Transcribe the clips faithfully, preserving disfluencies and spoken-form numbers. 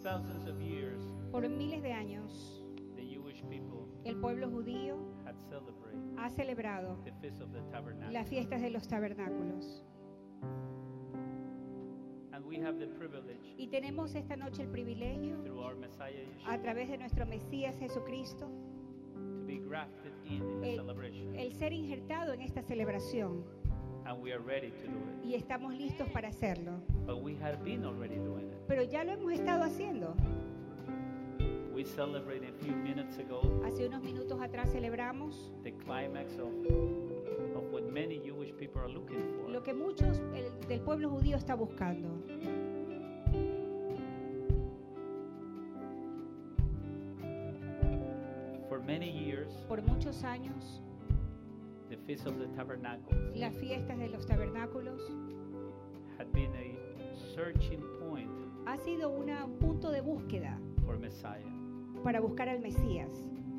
thousands of years, Por miles de años, the Jewish people el pueblo judío had celebrated ha celebrado the Feast of the Tabernacle. las fiestas de los tabernáculos. And we have the privilege, Y tenemos esta noche el privilegio, through our Messiah a Yeshua, través de nuestro Mesías Jesucristo, to be grafted in in the el, celebration. el ser injertado en esta celebración. And we are ready to do it. Y estamos listos para hacerlo. But we have been already doing it. Pero ya lo hemos estado haciendo. We celebrated a few minutes ago Hace unos minutos atrás celebramos the climax of, of what many Jewish people are looking for. lo que muchos el, del pueblo judío está buscando. For many years, Por muchos años, the Feast of the Tabernacles las fiestas de los tabernáculos had been a searching point ha sido una- un punto de búsqueda for Messiah. para buscar al Mesías.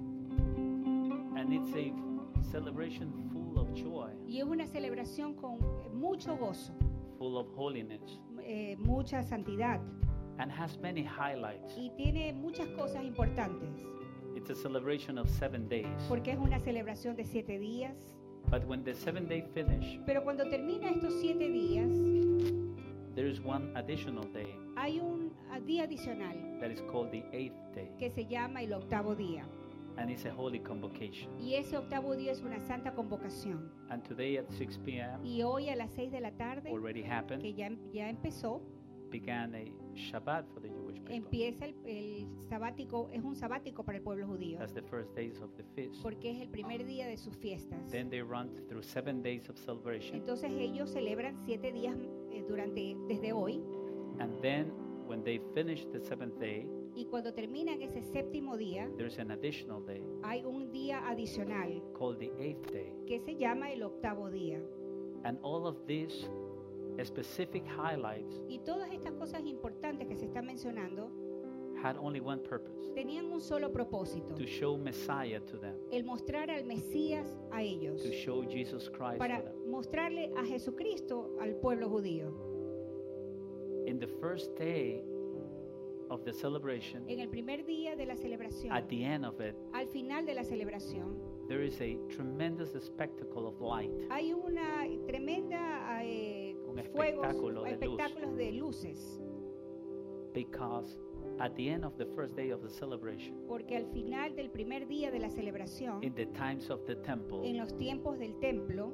And it's a celebration full of joy, Y es una celebración con mucho gozo, full of holiness, eh, mucha santidad, and has many highlights. y tiene muchas cosas importantes, It's a celebration of seven days. porque es una celebración de siete días. But when the seven day finish, Pero cuando termina estos siete días, there is one additional day hay un ah, día adicional that is called the eighth day, que se llama el octavo día. and it's a holy convocation. Y ese octavo día es una santa convocación. And today at six p.m. Y hoy a las seis de la tarde, already happened, que ya, ya empezó, began a Shabbat for the Jewish people. empieza el, el sabático, es un sabático para el pueblo judío, That's the first days of the feast. porque es el primer día de sus fiestas. Then they run through seven days of celebration. Entonces ellos celebran siete días eh, durante desde hoy, And then when they finish the seventh day, y cuando terminan ese séptimo día, there's an additional day hay un día adicional called the eighth day. que se llama el octavo día. And all of these specific highlights Y todas estas cosas importantes que se están mencionando had only one purpose: tenían un solo propósito, to show Messiah to them, el mostrar al Mesías a ellos, to show Jesus Christ para to them. mostrarle a Jesucristo al pueblo judío. In the first day of the celebration, En el primer día de la celebración, at the end of it, al final de la celebración, there is a tremendous spectacle of light. hay una tremenda eh, Un fuegos, espectáculo de luz. espectáculos de luces, Because at the end of the first day of the celebration, porque al final del primer día de la celebración, in the times of the temple, en los tiempos del templo,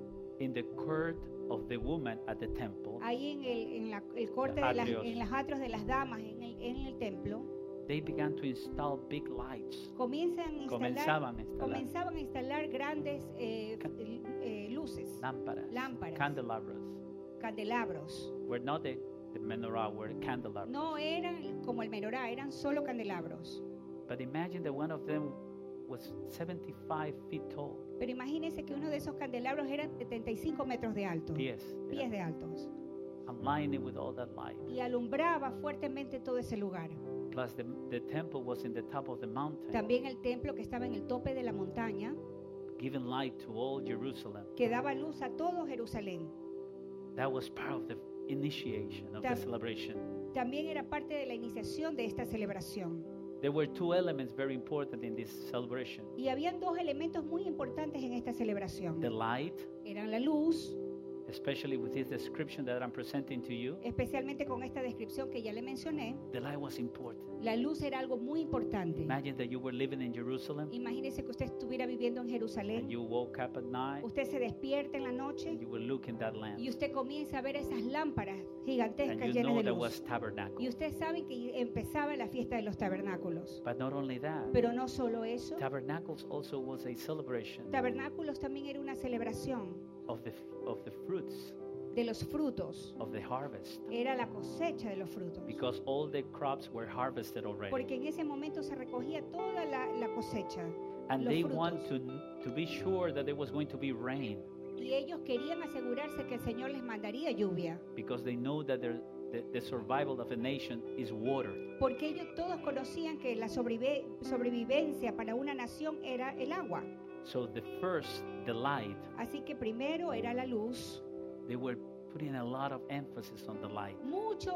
in the court of the woman at the temple, ahí en el, en la- el corte Los de las, atrios. en los atrios de las damas en el, en el templo, they began to install big lights. comienzan a instalar, Comenzaban a instalar comenzaban a instalar grandes eh, Ca- eh, luces, lámparas, Lámparas. candelabras. candelabros. Were not the, the menorah, were candelabras. No eran como el menorá, eran solo candelabros. But imagine that one of them was seventy-five feet tall. Pero imagínense que uno de esos candelabros eran setenta y cinco metros de alto, Pies. pies de altos, And lining with all that light. y alumbraba fuertemente todo ese lugar. Plus the, the temple was in the top of the mountain, También el templo que estaba en el tope de la montaña, giving light to all Jerusalem. que daba luz a todo Jerusalén. That was part of the initiation of the Tam- celebration. También era parte de la iniciación de esta celebración. There were two elements very important in this celebration: Y habían dos elementos muy importantes en esta celebración. the light, Eran la luz, especially with this description that I'm presenting to you. especialmente con esta descripción que ya le mencioné. The light was important. La luz era algo muy importante. Imagine that you were living in Jerusalem Imagínese que usted estuviera viviendo en and Jerusalén. you woke up at night Usted se despierta en la noche and you will look in that lamp y usted comienza a ver esas lámparas gigantescas and you llenas know de that luz. was tabernacle. Y usted sabe que empezaba la fiesta de los tabernáculos. But not only that, Pero no solo eso, tabernacles also was a celebration tabernáculos también era una celebración of the of the fruits de los frutos. of the harvest, Era la cosecha de los frutos. because all the crops were harvested already. Porque en ese momento se recogía toda la, la cosecha. And los they frutos. want to to be sure that there was going to be rain, Y ellos querían asegurarse que el Señor les mandaría lluvia. because they know that there- the, the survival of a nation is water. Porque ellos todos conocían que la sobrevive- sobrevivencia para una nación era el agua. So the first, the light, Así que primero era la luz. they were putting a lot of emphasis on the light. Mucho énfasis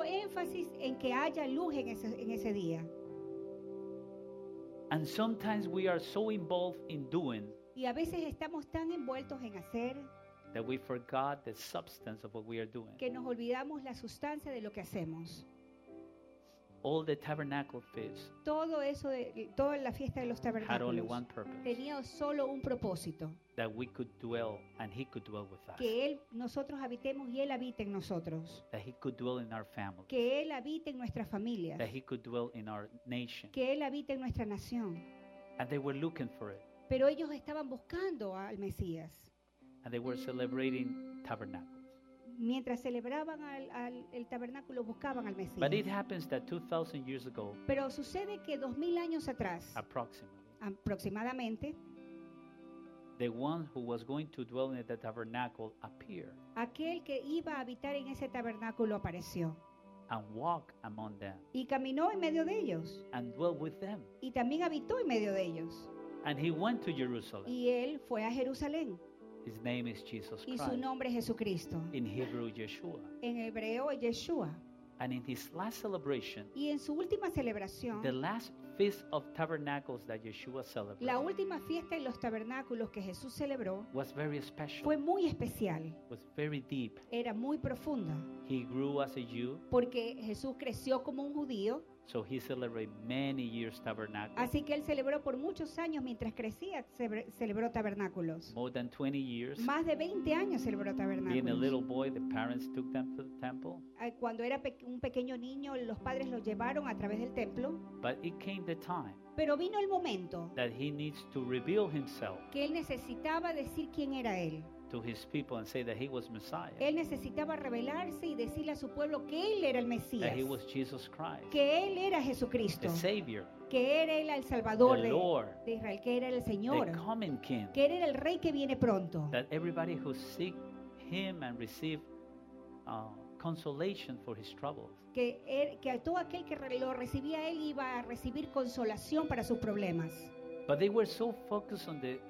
énfasis en que haya luz en ese, en ese día. And sometimes we are so involved in doing Y a veces estamos tan envueltos en hacer that we forgot the substance of what we are doing. que nos olvidamos la sustancia de lo que hacemos. All the tabernacle feasts Todo eso, de, toda la fiesta de los had only tabernáculos one purpose, tenía solo un propósito, that we could dwell and he could dwell with us, que Él, nosotros habitemos y Él habite en nosotros, that he could dwell in our families, que Él habite en nuestras familias, that he could dwell in our nation. que Él habite en nuestra nación. And they were looking for it, Pero ellos estaban buscando al Mesías. and they were celebrating tabernacles. Mientras celebraban al, al- el tabernáculo, buscaban al Mesías. But it happens that two thousand years ago, Pero sucede que dos mil años atrás, approximately, aproximadamente, the one who was going to dwell in the tabernacle appeared aquel que iba a habitar en ese tabernáculo apareció and walked among them y caminó en medio de ellos and dwelt with them. y también habitó en medio de ellos. And he went to Jerusalem. Y él fue a Jerusalén His name is Jesus y su Christ. nombre es Jesucristo. In Hebrew, Yeshua. En hebreo es Yeshua. And in his last celebration, Y en su última celebración, the last feast of tabernacles that Yeshua la celebrated última fiesta en los tabernáculos que Jesús celebró was very special, fue muy especial, was very deep. era muy profunda, He grew as a Jew, porque Jesús creció como un judío, so he celebrated many years tabernacles, así que él celebró por muchos años mientras crecía, cebre- celebró tabernáculos. more than twenty years. Más de veinte años celebró Being a little tabernáculos. boy, the parents took them to the temple. Eh, Cuando era pe- un pequeño niño, los padres lo llevaron a través del templo, But it came the time pero vino el momento that he needs to reveal himself que él necesitaba decir quién era él. to his people and say that he was Messiah, Él necesitaba revelarse y decirle a su pueblo que él era el Mesías, that he was Jesus Christ, que él era Jesucristo, the Savior, que era él el Salvador the de, Lord, de Israel, que era el Señor, the coming King, que él era el Rey que viene pronto, that everybody who seek him and receive uh, consolation for his troubles. que, él- que a todo aquel que re- lo recibía él iba a recibir consolación para sus problemas. But they were so focused on the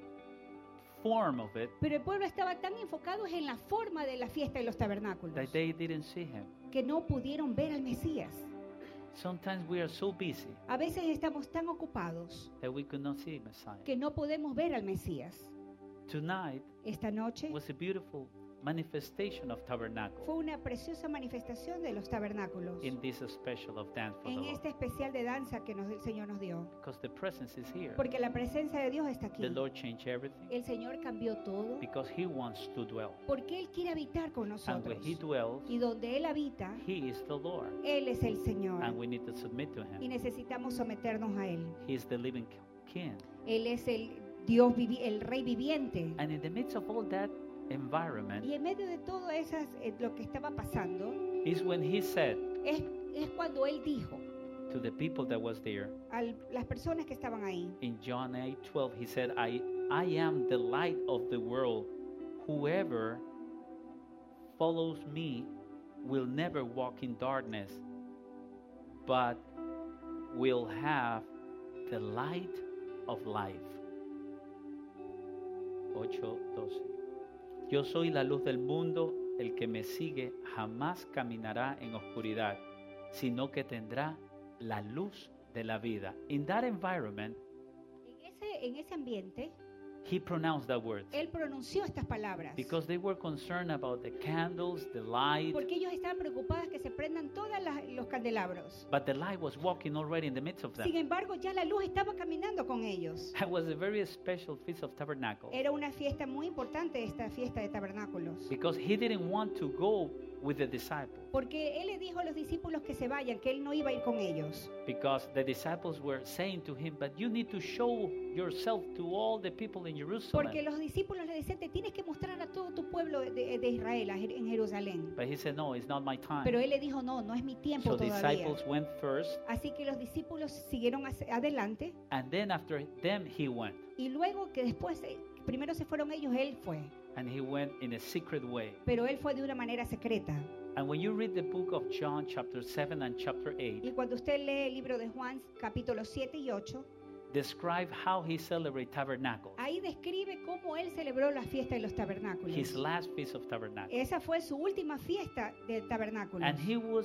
form of it Pero el pueblo estaba tan enfocados en la forma de la fiesta de los tabernáculos that they didn't see him. que no pudieron ver al Mesías. Sometimes we are so busy A veces estamos tan ocupados that we could not see Messiah. que no podemos ver al Mesías. Tonight Esta noche was a beautiful manifestation of tabernacle fue una preciosa manifestación de los tabernáculos in this special of dance for the en Lord. este especial de danza que nos, el Señor nos dio. Because the presence is here. Porque la presencia de Dios está aquí. The Lord changed everything El Señor cambió todo because he wants to dwell. porque Él quiere habitar con And nosotros. when he dwells, Y donde Él habita, he is the Lord. Él es el Señor. And we need to submit to Y him. necesitamos someternos a Él. He is the living King. Él es el Dios, vivi- el Rey viviente. And in the midst of all that environment Y en medio de todo esas, eh, lo que estaba pasando, is when he said es, es cuando Él dijo to the people that was there a las personas que estaban ahí, in John eight twelve, he said, I, I am the light of the world. Whoever follows me will never walk in darkness, but will have the light of life. ocho doce. Yo soy la luz del mundo, el que me sigue jamás caminará en oscuridad, sino que tendrá la luz de la vida. In that environment, en ese, en ese ambiente, he pronounced that word Él pronunció estas palabras. because they were concerned about the candles, the light, Porque ellos estaban preocupados que se prendan todos los candelabros. but the light was walking already in the midst of Sin them. embargo, ya la luz estaba caminando con ellos. That was a very special feast of tabernacle Era una fiesta muy importante, esta fiesta de tabernáculos. because he didn't want to go with the disciples, Porque Él le dijo a los discípulos que se vayan, que Él no iba a ir con ellos. because the disciples were saying to him, but you need to show yourself to all the people in Jerusalem. Porque los discípulos le decían, te tienes que mostrar a todo tu pueblo de, de Israel a Jer- en Jerusalén. But he said, no, it's not my time. Pero Él le dijo, no, no es mi tiempo So todavía. disciples went first, Así que los discípulos siguieron hacia- adelante and then after them he went. y luego que después, eh, primero se fueron ellos, Él fue. And he went in a secret way. Pero Él fue de una manera secreta. And when you read the book of John chapter seven and chapter eight, Y cuando usted lee el libro de Juan, capítulo siete y ocho, describe how he celebrated tabernacles, ahí describe cómo Él celebró la fiesta de los tabernáculos. his last feast of tabernacles. Esa fue su última fiesta de tabernáculos. And he was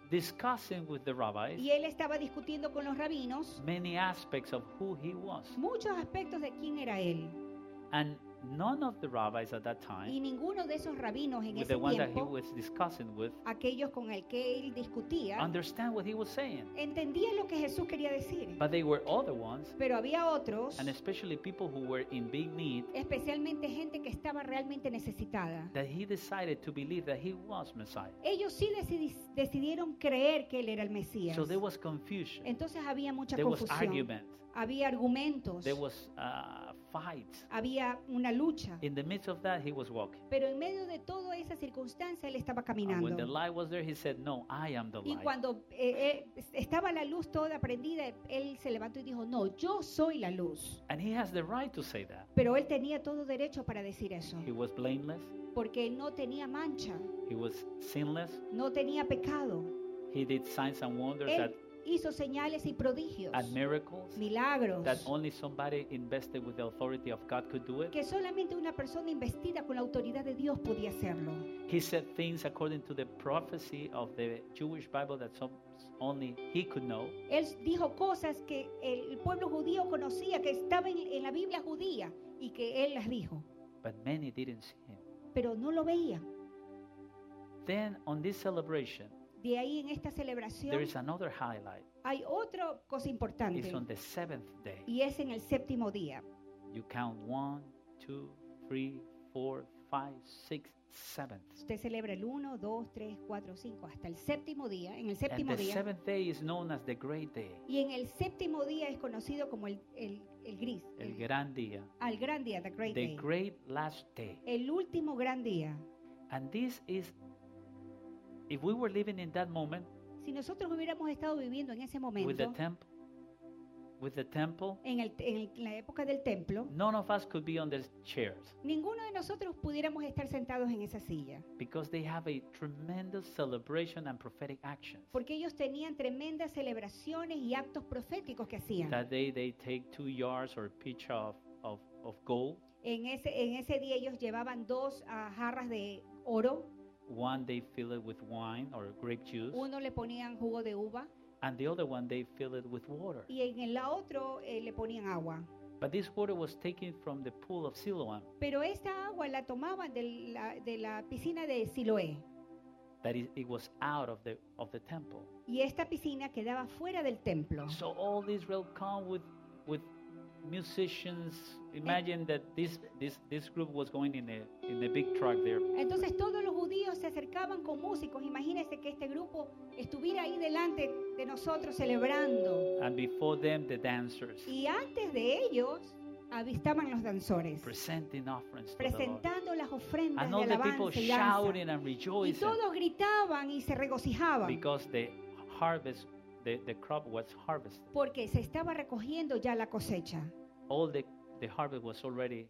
discussing with the rabbis Y él estaba discutiendo con los rabinos many aspects of who he was. muchos aspectos de quién era él. And none of the rabbis at that Y time, ninguno de esos rabinos en with ese the ones that he tiempo, was discussing with, aquellos con el que él discutía, understand what he was saying. entendían lo que Jesús quería decir. But they were other ones, Pero había otros, and especially people who were in big need, especialmente gente que estaba realmente necesitada. that he decided to believe that he was Messiah. Ellos sí decidi- decidieron creer que él era el Mesías. So there was confusion. Entonces había mucha There was confusión. argument. Había argumentos. There was uh, fights. Había una lucha. In the midst of that, he was walking. Pero en medio de toda esa circunstancia él estaba And when the caminando. light was there, he said, "No, I am the Y light." cuando eh, eh, estaba la luz toda prendida, él se levantó y dijo, no, yo soy la luz. And he has the right to say that. Pero él tenía todo derecho para decir eso. He was blameless. Porque él no tenía mancha, He was sinless. no tenía pecado. He did signs and wonders that, Él hizo señales y prodigios, and miracles milagros, that only somebody invested with the authority of God could do it. que solamente una persona investida con la autoridad de Dios podía hacerlo. He said things according to the prophecy of the Jewish Bible that some, only he could know. Él dijo cosas que el pueblo judío conocía, que estaban en, en la Biblia judía, y que él las dijo, But many didn't see him. pero no lo veían. Then on this celebration, De ahí en esta there celebración is another highlight. hay otra cosa importante, It's on the seventh day. y es en el séptimo día. You count one, two, three, four, five, six, seventh. Usted celebra el uno, dos, tres, cuatro, cinco, hasta el séptimo día. En el And séptimo the día. seventh day is known as the great day, Y en el séptimo día es conocido como el, el, el gris. el gran día, Al gran día, the great the day. great last day. El último gran día. And this is, if we were living in that moment Si nosotros hubiéramos estado viviendo en ese with the momento, temple, with the temple, en, el, en el- en la época del templo, none of us could be on the chairs ninguno de nosotros pudiéramos estar sentados en esa silla. because they have a tremendous celebration and prophetic actions. Porque ellos tenían tremendas celebraciones y actos proféticos que hacían. That day they take two yards or pitch of, of, of gold. En ese, en ese día ellos llevaban dos ah, jarras de oro. One they fill it with wine or grape juice, Uno le ponían jugo de uva and the other one they fill it with water. y en el otro eh, le ponían agua. But this water was taken from the pool of Siloam, Pero esta agua la tomaban de la, de la piscina de Siloé. that it, it was out of the of the temple. Y esta piscina quedaba fuera del templo. So all Israel come with with musicians. Imagine that this this this group was going in a in a big truck there, Entonces todos los judíos se acercaban con músicos. Imagínense que este grupo estuviera ahí delante de nosotros celebrando. and before them the dancers Y antes de ellos avistaban los danzores, presenting offerings to the Lord, presentando las ofrendas and de all the people alabanza y danza. shouting and Y rejoicing todos gritaban y se regocijaban because the harvest, the the crop was harvested. porque se estaba recogiendo ya la cosecha. All the the harvest was already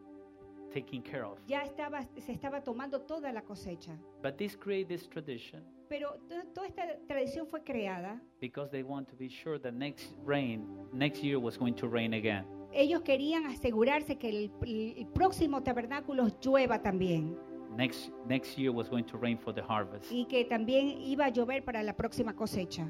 taken care of. Ya estaba, se estaba tomando toda la cosecha. But this created this tradition Pero to- toda esta tradición fue creada. because they want to be sure that next rain, next year was going to rain again. Ellos querían asegurarse que el, el próximo tabernáculo llueva también Next next year was going to rain for the harvest. y que también iba a llover para la próxima cosecha.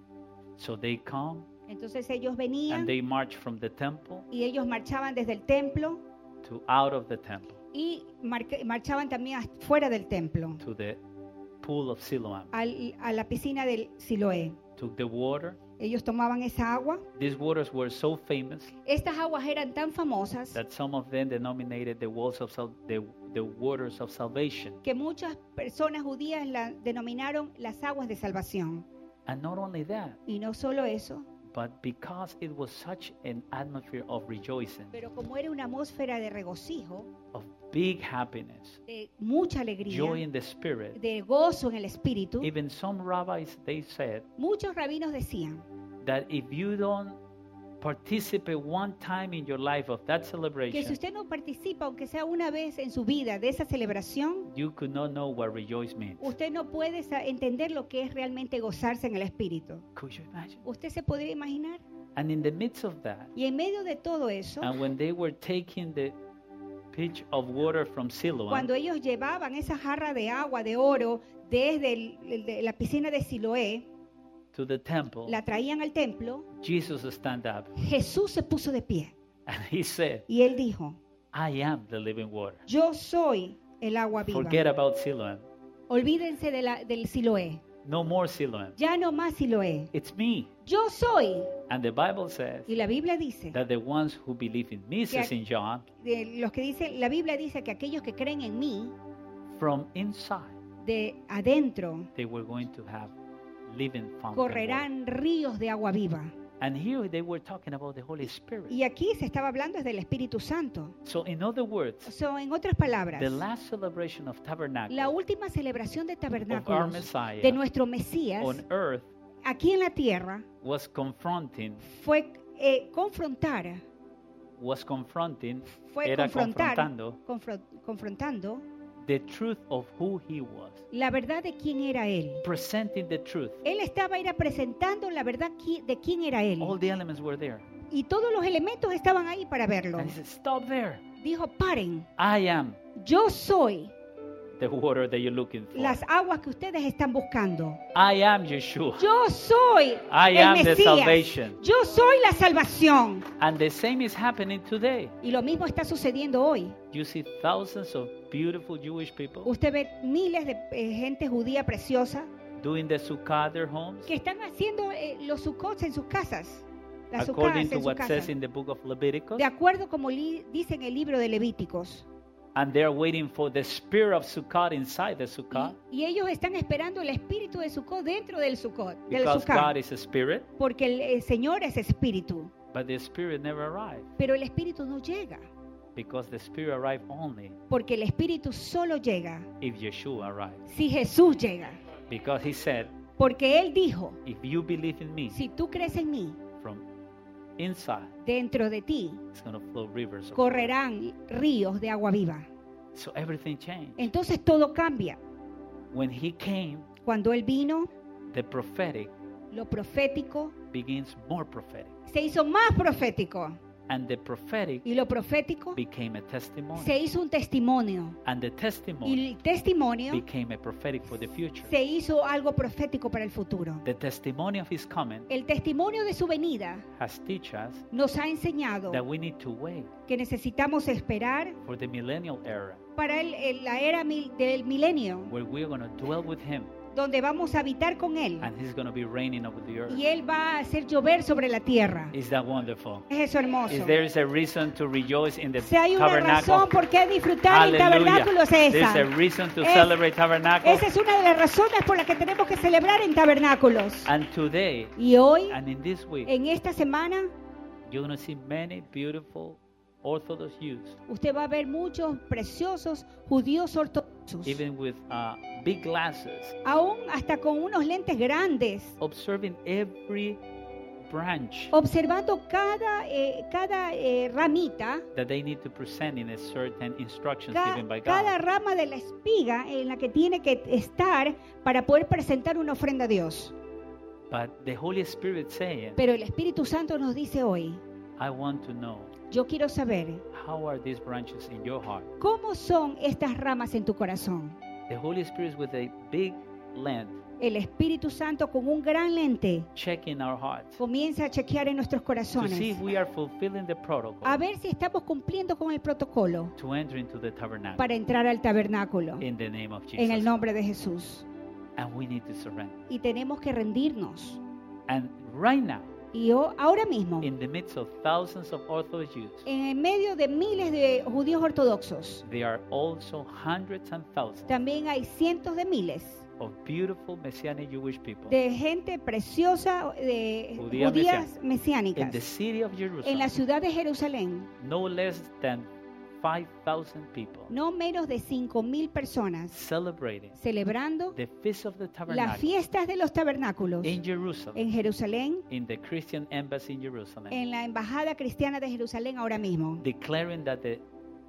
So they come Entonces ellos venían and they march from the temple y ellos marchaban desde el templo to out of the temple y marca- marchaban también hasta fuera del templo, to the pool of Siloam. al- a la piscina del Siloé. Took the water. Ellos tomaban esa agua. These waters were so famous Estas aguas eran tan famosas that some of them denominated the walls of sal- the, the waters of salvation. que muchas personas judías la denominaron las aguas de salvación. And not only that, Y no solo eso, but because it was such an atmosphere of rejoicing, pero como era una atmósfera de regocijo, of big happiness, de mucha alegría, joy in the spirit, de gozo en el espíritu, even some rabbis, they said muchos rabinos decían that if you don't participate one time in your life of that que si celebration, usted no participa, aunque sea una vez en su vida, de esa celebración, you could not know what rejoice means. usted no puede sa- entender lo que es realmente gozarse en el espíritu. Could you imagine? ¿Usted se podría imaginar? And in the midst of that, Y en medio de todo eso, and when they were taking the pitch of water from Siloam cuando ellos llevaban esa jarra de agua de oro desde el- de la piscina de Siloé, to the temple, la traían al templo, Jesus stand up Jesús se puso de pie and he said, y él dijo, I am the living water. yo soy el agua viva. Forget about Siloam. Olvídense de la- del Siloé. No more Siloam. Ya no más Siloé. It's me. Yo soy. And the Bible says Y la Biblia dice, that the ones who believe in me, says in John, de los que dicen, la Biblia dice que aquellos que creen en mí, from inside, de adentro, they were going to have living fountain water. correrán ríos de agua viva. And here they were talking about the Holy Spirit. Y aquí se estaba hablando del Espíritu Santo. So in other words, So, en otras palabras, the last celebration of tabernacle la última celebración de of our tabernáculos Messiah de nuestro Mesías on earth aquí en la tierra was confronting, fue eh, confrontar, was confronting, fue era confrontar, confrontando confro- confrontando the truth of who he was, la verdad de quién era él. presenting the truth. Él estaba era presentando la verdad qui- de quién era él. All the elements were there. Y todos los elementos estaban ahí para verlo. And he said, stop there. Dijo, paren, I am yo soy the water that you're looking for. las aguas que ustedes están buscando. I am Yeshua. Yo soy I el am the Mesías. salvation. Yo soy la salvación. And the same is happening today. Y lo mismo está sucediendo hoy. You see thousands of beautiful Jewish people Usted ve miles de eh, gente judía preciosa doing the sukkah at their homes, que están haciendo eh, los sukkot en sus casas. Las according sukkahs to en sus what says casas. in the book of Leviticus. De acuerdo como li- dice en el libro de Levíticos. And they're waiting for the spirit of Sukkot inside the Sukkah. Y, y ellos están esperando el espíritu de Sukkot dentro del Sukkot, del Because Sukkah, God is a spirit, porque el, el Señor es espíritu, but the spirit never arrived. pero el espíritu no llega, Because the spirit arrived only porque el espíritu solo llega if Yeshua arrived. si Jesús llega, Because he said, porque él dijo, if you believe in me, si tú crees en mí, from inside, dentro de ti it's going to flow rivers of water. correrán ríos de agua viva. So everything changed. Entonces todo cambia. When he came, Cuando él vino, the prophetic lo profético begins more prophetic. se hizo más profético And the prophetic y lo profético became a testimony. se hizo un testimonio And the y testimony el testimonio became a prophetic for the future. se hizo algo profético para el futuro. The testimony of his coming El testimonio de su venida has teach us nos ha enseñado that we need to wait que necesitamos esperar for the millennial era, para el- el- la era mil- del milenio, where we're going to dwell with him donde vamos a habitar con Él and he's going to be reigning over the earth. y Él va a hacer llover sobre la tierra. Is that wonderful? Es eso hermoso. Is there is a reason to rejoice in the Si hay una tabernacle? razón por qué disfrutar en Hallelujah. tabernáculos es There's esa. a reason to Es- celebrate tabernacle. Esa es una de las razones por las que tenemos que celebrar en tabernáculos. And today Y hoy, and in this week, en esta semana, you're going to see many beautiful Orthodox youths, usted va a ver muchos preciosos judíos ortodoxos, even with uh, big glasses, aún hasta con unos lentes grandes, observing every branch observando cada, eh, cada eh, ramita, that they need to present in a certain instructions ca- given by cada God. rama de la espiga en la que tiene que estar para poder presentar una ofrenda a Dios. But the Holy Spirit saying, Pero el Espíritu Santo nos dice hoy, I want to know yo quiero saber how are these branches in your heart. cómo son estas ramas en tu corazón. The Holy Spirit is with a big lens El Espíritu Santo con un gran lente checking our hearts comienza a chequear en nuestros to see corazones, if we are fulfilling the protocol a ver si estamos cumpliendo con el protocolo to enter into the tabernacle para entrar al tabernáculo in the name of en el Jesus. nombre de Jesús. And we need to surrender. Y tenemos que rendirnos. And right now, Y yo, ahora mismo, in the midst of thousands of Orthodox Jews, en el medio de miles de judíos ortodoxos, there are also hundreds and thousands también hay cientos de miles of beautiful Messianic Jewish people de gente preciosa, de Judía judías in the mesiánicas, city of en Jerusalem, la ciudad de Jerusalén, no less than five thousand people no menos de cinco mil personas celebrating celebrando the Feast of the las Tabernacle fiestas de los tabernáculos in Jerusalem, en Jerusalén, in the Christian embassy in Jerusalem, en la embajada cristiana de Jerusalén ahora mismo, declaring that the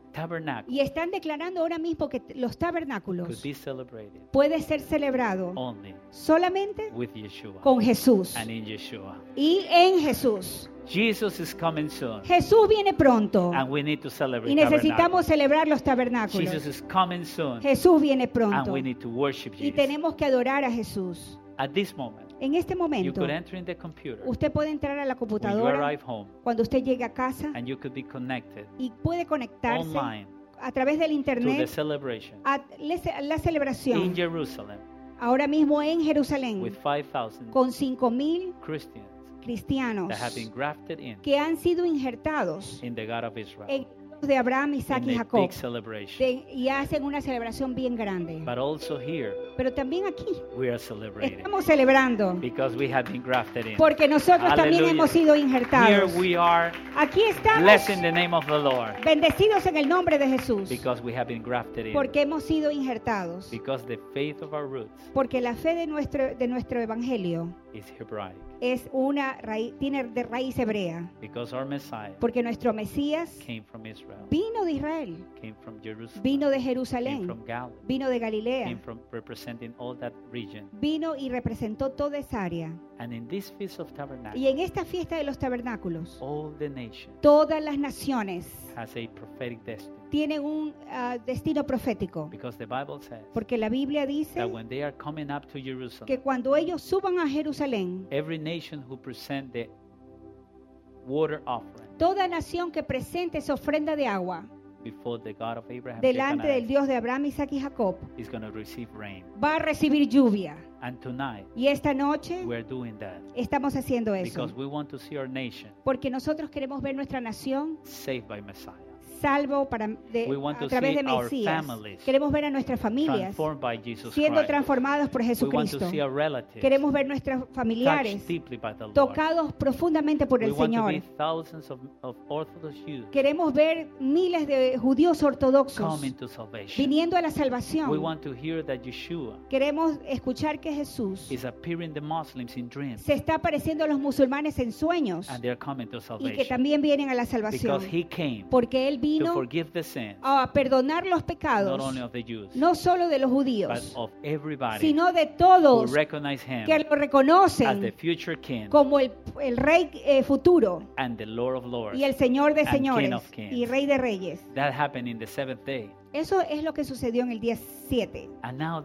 tabernacle Y están declarando ahora mismo que los could tabernáculos be celebrated puede ser celebrado only solamente with Yeshua con Jesús and in Yeshua. y en Jesús. Jesus is coming soon, Jesús viene pronto and we need to celebrate y necesitamos tabernacle. celebrar los Jesus tabernáculos. is coming soon, Jesús viene and pronto we need to worship y Jesus. tenemos que adorar a Jesús. At this moment, En este you momento, could enter in the computer usted puede entrar a la when you computadora arrive home, cuando usted llegue a casa and you could be connected y puede conectarse online a través del to the internet celebration a les- la in celebración Jerusalem ahora mismo en with Jerusalén five thousand con cinco mil Christians cristianos that have been grafted in que han sido injertados in the God of Israel en los de Abraham, Isaac y in a Jacob big celebration. de- y hacen una celebración bien grande. But also here, Pero también aquí we are celebrating estamos celebrando because we have been grafted in. porque nosotros también Hallelujah. hemos sido Here injertados. we are Aquí estamos blessing the name of the Lord bendecidos en el nombre de Jesús because we have been grafted in. porque hemos sido injertados. Because the faith of our roots Porque la fe de nuestro, de nuestro evangelio is Hebraic. es una raíz, tiene de raíz hebrea. Because our Messiah Porque nuestro Mesías came from Israel, vino de Israel, came from Jerusalem, vino de came Jerusalén, from Galilee, vino de came Galilea, from representing all that region. vino y representó toda esa área. And in this Feast of Tabernacles, Y en esta fiesta de los tabernáculos, all the nations todas las naciones has a prophetic destiny. tienen un ah, destino profético. Because the Bible says Porque la Biblia dice that when they are coming up to que Jerusalem, cuando ellos suban a Jerusalén, every nation who present the water offering toda nación que presente esa ofrenda de agua before the God of Abraham delante del Jacob, Dios de Abraham, Isaac y Jacob, is going to receive rain. va a recibir lluvia. And tonight, Y esta noche we're doing that estamos haciendo eso. because we want to see our nation Porque nosotros queremos ver nuestra nación saved by Messiah, salvo para, de- We want a to través see de our Mesías. families Queremos ver a nuestras familias transformed by Jesus siendo Christ. transformadas por We want to Jesucristo. see our relatives Queremos ver nuestros touched familiares deeply by the Lord. tocados profundamente por We el want to Señor. be thousands of, of Orthodox Jews Queremos ver miles de judíos ortodoxos coming to salvation. viniendo a la We salvación. want to hear that Yeshua Queremos escuchar que Jesús is appearing to Muslims in dreams, se está apareciendo a los musulmanes en sueños and they're coming to y que salvation también vienen a la salvación. because He came Porque Él to vino forgive the sins a perdonar los not pecados, only of the Jews no solo de los but judíos, of everybody sino de who todos recognize Him que lo as the reconocen future King como el, el Rey eh, futuro and the Lord of Lords. y el Señor de and King señores of kings. y Rey de reyes. That happened in the seventh day. Eso es lo que sucedió en el día siete. And now,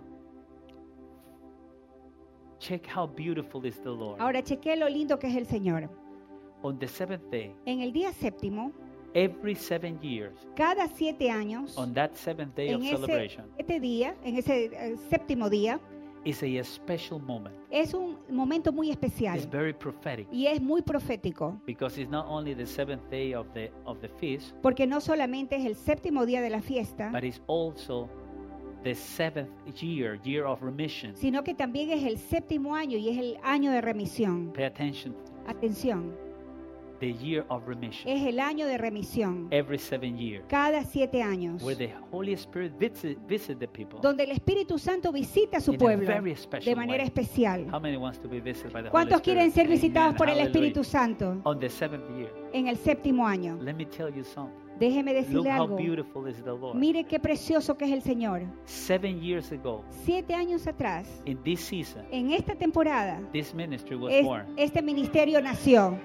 check how beautiful is the Lord. Ahora chequee lo lindo que es el Señor. On the seventh day, En el día séptimo, every seven years, cada siete años, on that seventh day of en ese celebration, siete día, en ese eh, séptimo día, is a special moment. es un momento muy It's especial very prophetic y es muy profético. because it's not only the seventh day of the of the feast, Porque no solamente es el séptimo día de la fiesta, but it's also the seventh year, year of remission. sino que también es el séptimo año y es el año de remisión. Pay attention. Atención, The year of remission. es el año de remisión. Every seven years, Cada siete años, where the Holy Spirit visit, visit the people donde el Espíritu Santo visita a su in a pueblo very special de manera way. especial. How many wants to be visited by the Holy ¿Cuántos Spirit? quieren ser visitados Amen. por el Hallelujah. Espíritu Santo On the seventh year, en el séptimo año? let me tell you something. Déjeme Look decirle how algo. beautiful is the Lord. Mire qué precioso que es el Señor. Seven years ago, Siete años atrás, in this season, en esta temporada, this ministry was es- born. este ministerio nació.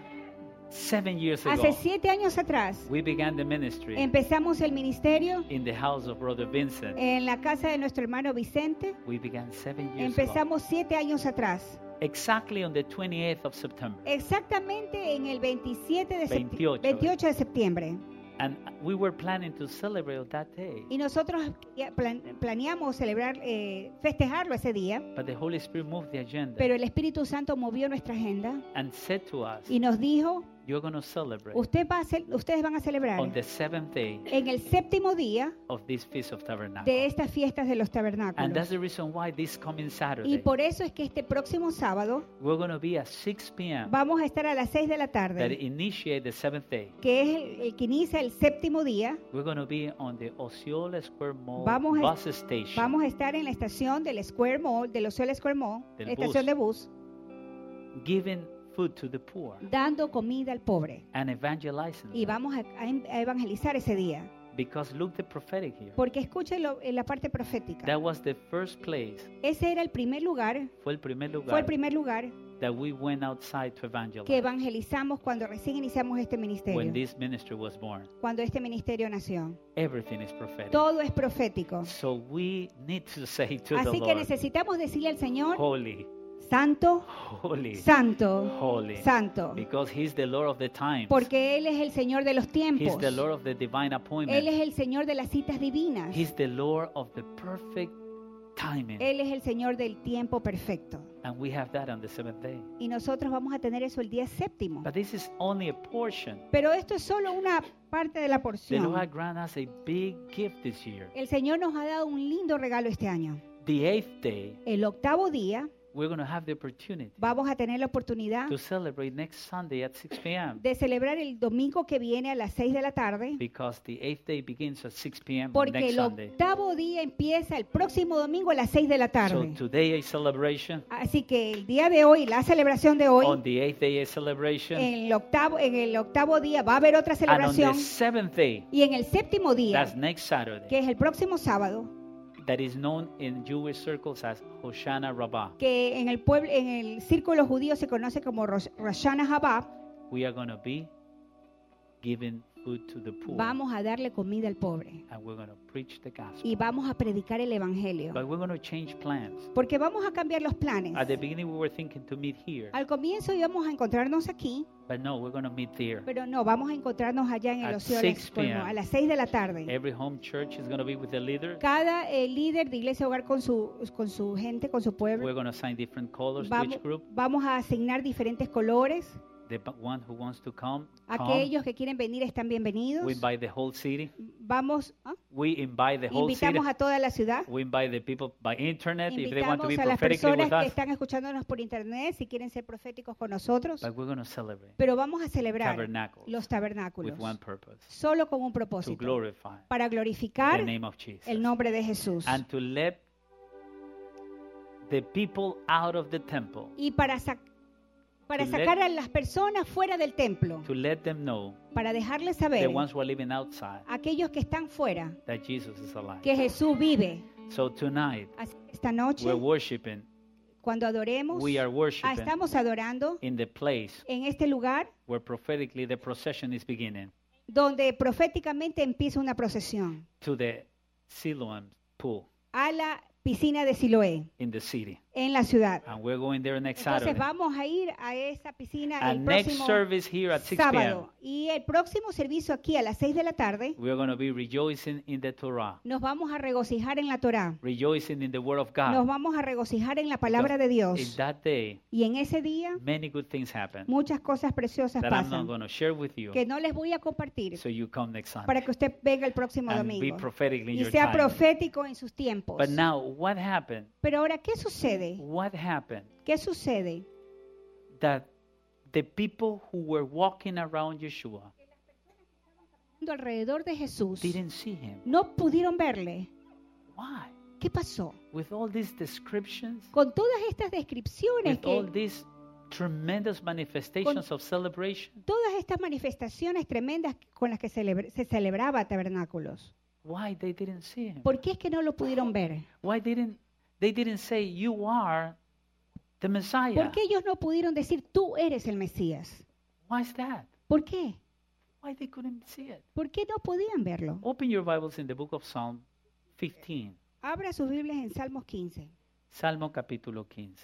Seven years Hace ago, siete años atrás, we began the ministry empezamos el ministerio in the house of Brother Vincent. en la casa de nuestro hermano Vicente. We began seven years ago. Empezamos siete años atrás. Exactly on the twenty-eighth of September. Exactamente en el veintisiete de septi- veintiocho. veintiocho de septiembre. And we were planning to celebrate that day. Y nosotros ya plan- planeamos celebrar, eh, festejarlo ese día, But the Holy Spirit moved the agenda pero el Espíritu Santo movió nuestra agenda and said to us, y nos dijo, you're going to celebrate Usted va a cel- ustedes van a celebrar on the seventh day en el séptimo día of this Feast of de Tabernacles. estas fiestas de los And that's tabernáculos. the reason why this coming Y Saturday, por eso es que este próximo sábado we're going to be at six p.m. vamos a estar a las seis de la that tarde, initiate the seventh day. que es el, el que inicia el séptimo día. We're going to be on the Osceola Square Mall Vamos a- bus station, Vamos a estar en la estación del Square Mall, del Osceola Square Mall, Del la estación bus. de bus, giving food to the poor dando comida al pobre. and evangelizing Y them. vamos a, a evangelizar ese día. Because look the prophetic here. Porque escúchelo en la parte profética. That was the first place. Ese era el primer lugar, Fue el primer lugar fue el primer lugar that we went outside to que evangelize evangelizamos cuando recién iniciamos este when ministerio, this ministry was born. cuando este ministerio nació. Everything is prophetic. Todo es profético. So we need to say to the Así que Lord, necesitamos decirle al Señor, holy, santo, holy, santo, holy. santo. Because He's the Lord of the times. Porque Él es el Señor de los He's tiempos. the Lord of the divine Él appointment. es el Señor de las citas divinas. He's the Lord of the perfect timing. Él es el Señor del tiempo perfecto. And we have that on the seventh day. Y nosotros vamos a tener eso el día séptimo. But this is only a portion. Pero esto es solo una parte de la The porción. Lord grant us a big gift this year. El Señor nos ha dado un lindo regalo este año. The eighth day, El octavo día we're going to have the opportunity vamos a tener la oportunidad to celebrate next Sunday at six p.m. de celebrar el domingo que viene a las seis de la tarde. because the eighth day begins at six p.m. on Porque next el Sunday. octavo día empieza el próximo domingo a las seis de la So tarde. today a celebration, Así que el día de hoy, la celebración de hoy, on the eighth day a celebration, en el octavo, en el octavo día va a haber otra and on celebración. the seventh day, Y en el séptimo día, that's next Saturday, que es el próximo sábado, that is known in Jewish circles as Hoshana Rabbah, que en el pueblo, en el círculo judío se conoce como Rosh Hashanah Habá, we are going to be giving food to the poor, vamos a darle comida al pobre and we're going to preach the gospel. y vamos a predicar el evangelio. But we're going to change plans. Porque vamos a cambiar los planes. At the beginning, we were thinking to meet here, Al comienzo íbamos a encontrarnos aquí, but no, we're going to meet there. pero no, vamos a encontrarnos allá en el At Océano six p m Expono, a las seis de la tarde. Every home church is going to be with the leader. Cada eh, líder de iglesia hogar con su, con su gente, con su We're pueblo, going to assign different colors to vamos, each group. vamos a asignar diferentes colores. The b- one who wants to come, come. Aquellos que quieren venir están bienvenidos. We invite the whole city. Vamos, ¿ah? We invite the whole city. invitamos a toda la ciudad. We invite the people by internet if they want to Invitamos be a las prophetically personas with que us. están escuchándonos por internet si quieren ser proféticos con nosotros. But we're going to celebrate Pero vamos a celebrar tabernacles los tabernáculos with one purpose, solo con un to propósito, glorify para glorificar the name of Jesus el nombre de Jesús and to let the people out of the temple, y para, sac- para to sacar let- a las personas fuera del templo, to let them know, para dejarles the saber ones who are living outside, a aquellos que están fuera that Jesus is alive. que Jesús vive. So tonight, Así que esta noche, we're worshiping, cuando adoremos, we are ah, worshiping estamos adorando in the place en este lugar where prophetically the procession is beginning donde proféticamente empieza una procesión to the Siloam pool a la piscina de Siloé in the city. en la ciudad. And we're going there next Entonces Saturday. vamos a ir a esa piscina el And next próximo service here at six p m, sábado. Y el próximo servicio aquí a las seis de la tarde we're going to be rejoicing in the Torah, nos vamos a regocijar en la Torá. rejoicing in the Word of Nos God. vamos a regocijar en la palabra de In Dios. that day, Y en ese día many good things happen muchas cosas preciosas that I'm not pasan going to share with you. que no les voy a compartir So you come next Sunday para que usted venga el próximo and be domingo prophetically in y your sea time. profético en sus tiempos. But now, what happened? Pero ahora, ¿qué sucede? What happened? ¿Qué sucede? That the people who were walking around Yeshua Alrededor de Jesús didn't see him. no pudieron verle. Why? ¿Qué pasó? With all these descriptions, Con todas estas descripciones, with all que, these tremendous manifestations of celebration, todas estas manifestaciones tremendas con las que celebra- se celebraba tabernáculos, why they didn't see him? ¿por qué es que no lo pudieron ver? Why didn't they didn't say you are the Messiah? ¿Por qué ellos no pudieron decir tú eres el Mesías? Why is that? ¿Por qué? Why they couldn't see it? ¿Por qué no podían verlo? Open your Bibles in the book of Psalm fifteen. Abra sus Biblias en Salmos quince. Salmo capítulo quince.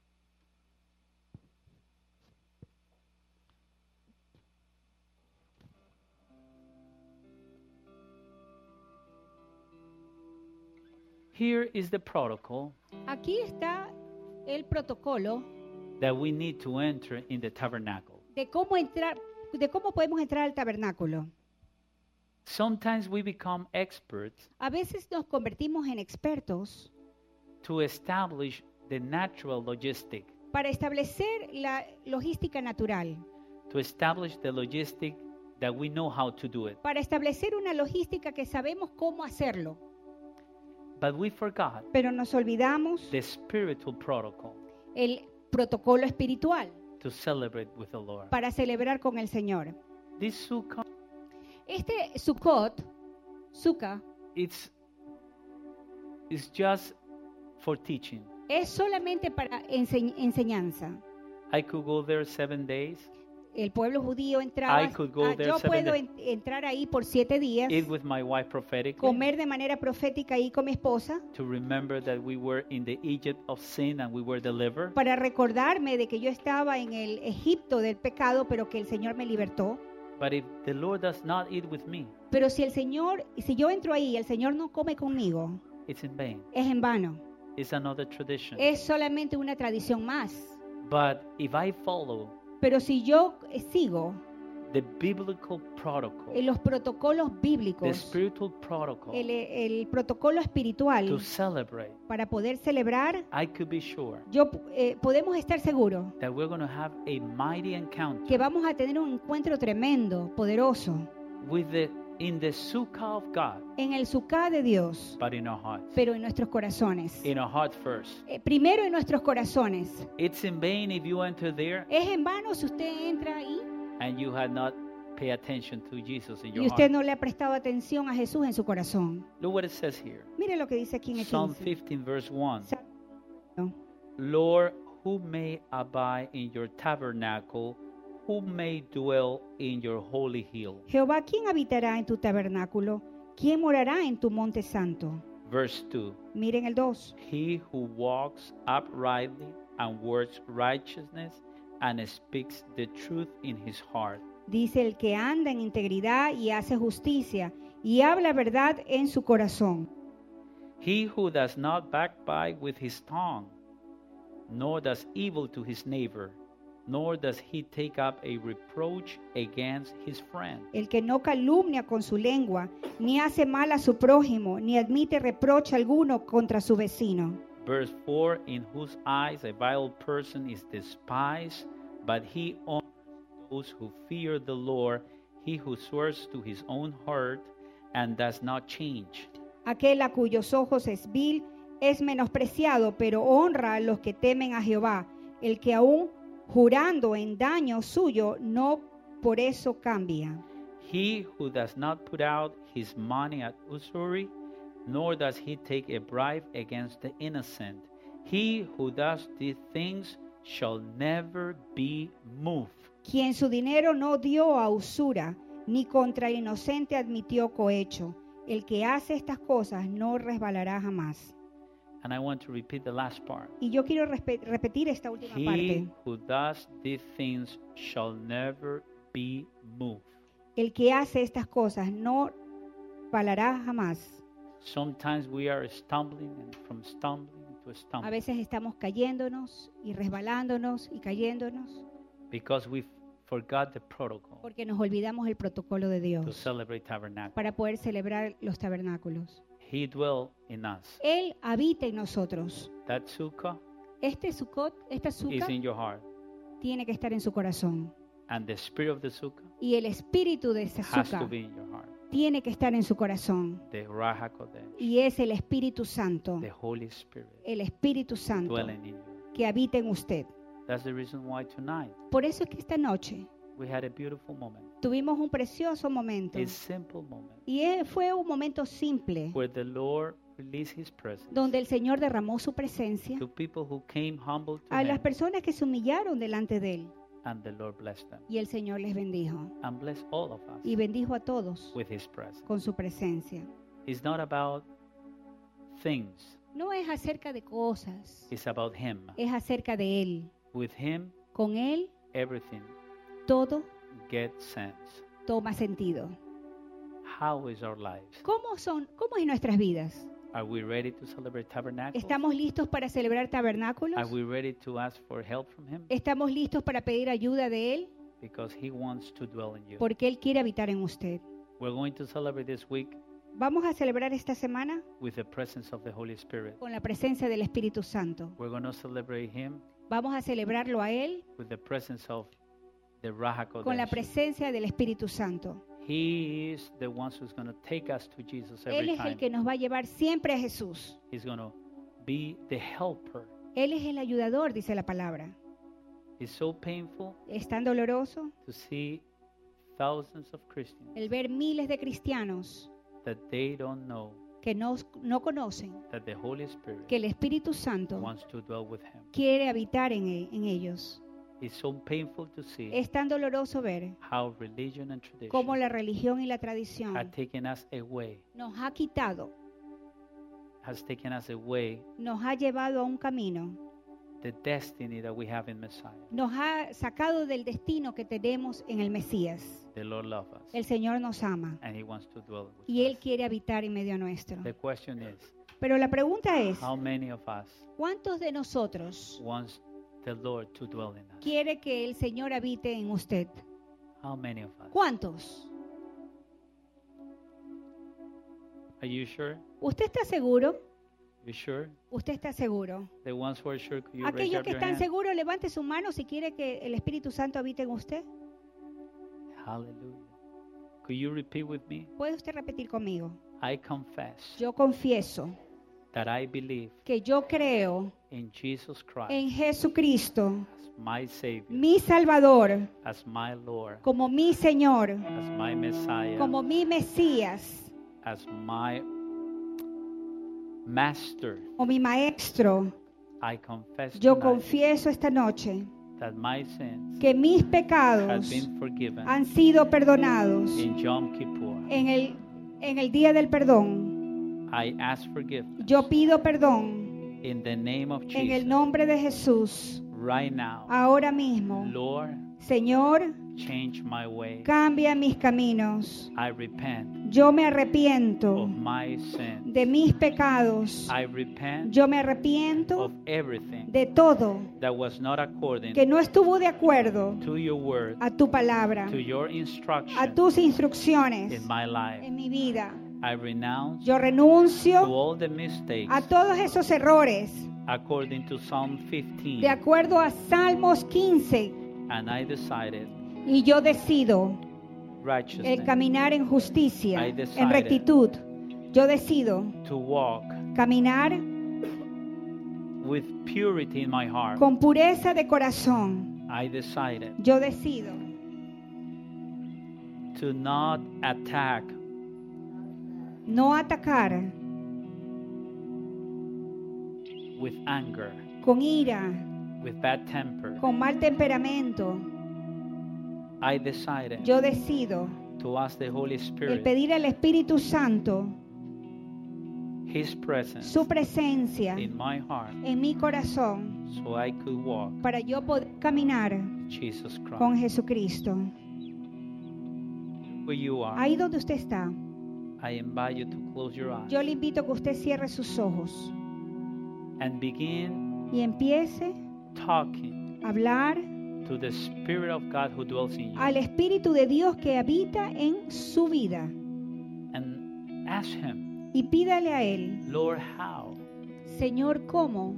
Here is the protocol Aquí está el protocolo that we need to enter in the tabernacle. de cómo entrar, de cómo podemos entrar al tabernáculo. Sometimes we become experts A veces nos convertimos en expertos to establish the natural logistic, para establecer la logística natural, to establish the logistic that we know how to do it. para establecer una logística que sabemos cómo hacerlo. But we forgot Pero nos olvidamos the spiritual protocol el protocolo espiritual to celebrate with the Lord. para celebrar con el Señor. This Sukkot Este Sukkot Sukkah it's it's just for teaching. es solamente para ense- enseñanza. I could go there seven days, El pueblo judío entraba, I could go ah, there yo seven puedo days. en- entrar ahí por siete días, eat with my wife prophetically, comer de manera profética ahí con mi esposa, to remember that we were in the Egypt of sin and we were delivered. para recordarme de que yo estaba en el Egipto del pecado, pero que el Señor me libertó. But if the Lord does not eat with me, Pero si el Señor, si yo entro ahí y el Señor no come conmigo, it's in vain. es en vano. It's another tradition. Es solamente una tradición más. But if I follow Pero si yo eh, sigo the biblical protocol, en los protocolos the bíblicos, spiritual protocol el, el protocolo to espiritual celebrate, para poder celebrar, I could be sure yo eh, podemos estar seguros that we're going to have a mighty encounter que vamos a tener un encuentro tremendo, poderoso, with the in the sukkah of God, en el Sukkah de Dios, but in our hearts. pero en nuestros corazones. In our heart first. Eh, primero en nuestros corazones. It's in vain if you enter there Es en vano si usted entra ahí and you had not paid attention to Jesus in y your usted heart. no le ha prestado atención a Jesús en su corazón. Look what it says here. Mire lo que dice aquí en el Psalm quince. fifteen verse one. No. Lord, who may abide in your tabernacle, who may dwell in your holy hill. Jehová, ¿quién habitará en tu tabernáculo? ¿Quién morará en tu monte santo? Verse two. Miren el dos. He who walks uprightly and works righteousness and speaks the truth in his heart. Dice el que anda en integridad y hace justicia y habla verdad en su corazón. He who does not backbite with his tongue, nor does evil to his neighbor, nor does he take up a reproach against his friend. El que no calumnia con su lengua, ni hace mal a su prójimo, ni admite reproche alguno contra su vecino. Verse four, in whose eyes a vile person is despised, but he honors those who fear the Lord, he who swears to his own heart and does not change. Aquel a cuyos ojos es vil, es menospreciado, pero honra a los que temen a Jehová. El que aún jurando en daño suyo, no por eso cambia. He who does not put out his money at usury, nor does he take a bribe against the innocent. He who does these things shall never be moved. Quien su dinero no dio a usura, ni contra el inocente admitió cohecho. El que hace estas cosas no resbalará jamás. And I want to repeat the last part. Y yo quiero respe- repetir esta última He parte. who does these things shall never be moved. El que hace estas cosas no resbalará jamás. Sometimes we are stumbling and from stumbling to A stumbling veces estamos cayéndonos y resbalándonos y cayéndonos because we forgot the protocol porque nos olvidamos el protocolo de to Dios celebrate tabernacle. para poder celebrar los tabernáculos. He dwell in us. Él habita en nosotros. That sukkah Este Sukkot, esta is Sukkah in your heart. tiene que estar en su corazón. And the spirit of the sukkah Y el espíritu de esa has to Sukkah be in your heart. tiene que estar en su corazón. The Ruach HaKodesh, Y es el Espíritu Santo, the Holy Spirit el Espíritu Santo dwelling in you. que habita en usted. That's the reason why tonight Por eso es que esta noche we had a beautiful moment, tuvimos un precioso momento. a simple moment, Y eh, fue un momento simple where the Lord released His presence donde el Señor derramó su presencia to people who came humble to a las Him, personas que se humillaron delante de Él. and the Lord blessed them Y el Señor les bendijo. and bless all of us Y bendijo a todos with His presence. con su presencia. It's not about things, No es acerca de cosas, it's about Him. es acerca de Él. With Him, Con Él everything todo gets sense. toma sentido. How is our lives? ¿Cómo son, cómo es nuestras vidas? Are we ready to celebrate tabernacle? ¿Estamos listos para celebrar tabernáculos? Are we ready to ask for help from Him? ¿Estamos listos para pedir ayuda de Él? Because He wants to dwell in you. Porque Él quiere habitar en usted. We're going to celebrate this week Vamos a celebrar esta semana with the presence of the Holy Spirit. con la presencia del Espíritu Santo. We're going to celebrate Him Vamos a celebrarlo a Él with the presence of the Ruach con la HaKodesh. presencia del Espíritu Santo. He is the one who's going to take us to Jesus Él every es el time. que nos va a llevar siempre a Jesús. He's going to be the helper. Él es el ayudador, dice la palabra. It's so painful Es tan doloroso to see thousands of Christians el ver miles de cristianos that they don't know que no, no conocen that the Holy Spirit que el Espíritu Santo wants to dwell with him. quiere habitar en, e- en ellos. It's so painful to see Es tan doloroso ver how religion and cómo tradition la religión y la tradición had taken us away, nos ha quitado, has taken us away nos ha llevado a un camino, the destiny that we have in Messiah. nos ha sacado del destino que tenemos en el Mesías. The Lord loves us, El Señor nos ama and He wants to dwell with y Él us. quiere habitar en medio nuestro. The question is, Pero la pregunta es, how many of us ¿cuántos de nosotros wants the Lord to dwell in us? quiere que el Señor habite en usted? How many of us? ¿Cuántos? Are you sure? ¿Usted está seguro? You sure? ¿Usted está seguro? The ones who are sure, could you raise Aquellos up que your están hand? seguros, levante su mano si quiere que el Espíritu Santo habite en usted. Hallelujah. Could you repeat with me? ¿Puede usted repetir conmigo? I confess Yo confieso that I believe que yo creo in Jesus Christ en Jesucristo, as my Savior, mi Salvador, as my Lord, como mi Señor, as my Messiah, como mi Mesías as my Master. o mi Maestro. I confess Yo tonight confieso esta noche that my sins que mis have pecados been forgiven han sido perdonados in Yom Kippur. en el, en el día del perdón. I ask forgiveness Yo pido perdón in the name of en el Jesus nombre de Jesús. right now. Ahora mismo, Lord, Señor, change my way. cambia mis caminos. I repent Yo me arrepiento of my sin. de mis pecados. I repent Yo me arrepiento of everything de todo that was not according que no estuvo de acuerdo to your word, a tu palabra, to your a instruction tus instrucciones in my life. en mi vida. I renounce Yo to renuncio all the mistakes a todos esos errores according to Psalm fifteen, de acuerdo a Salmos quince, and I decided y yo decido el righteousness caminar en justicia, I decided en rectitud. Yo decido to walk caminar with purity in my heart. con pureza de corazón. I decided Yo decido to not attack no atacar with anger, con ira, with bad temper. con mal temperamento. I decided Yo decido to ask the Holy el Spirit pedir al Espíritu Santo His presence su presencia in my heart en mi corazón so I could walk para yo poder caminar with Jesus Christ. con Jesucristo. Where you are, Ahí donde usted está, I invite you to close your eyes yo le invito a que usted cierre sus ojos and begin y empiece talking a hablar to the Spirit of God who dwells in you al Espíritu de Dios que habita en su vida and ask Him, y pídale a Él, Lord, how? Señor, ¿cómo?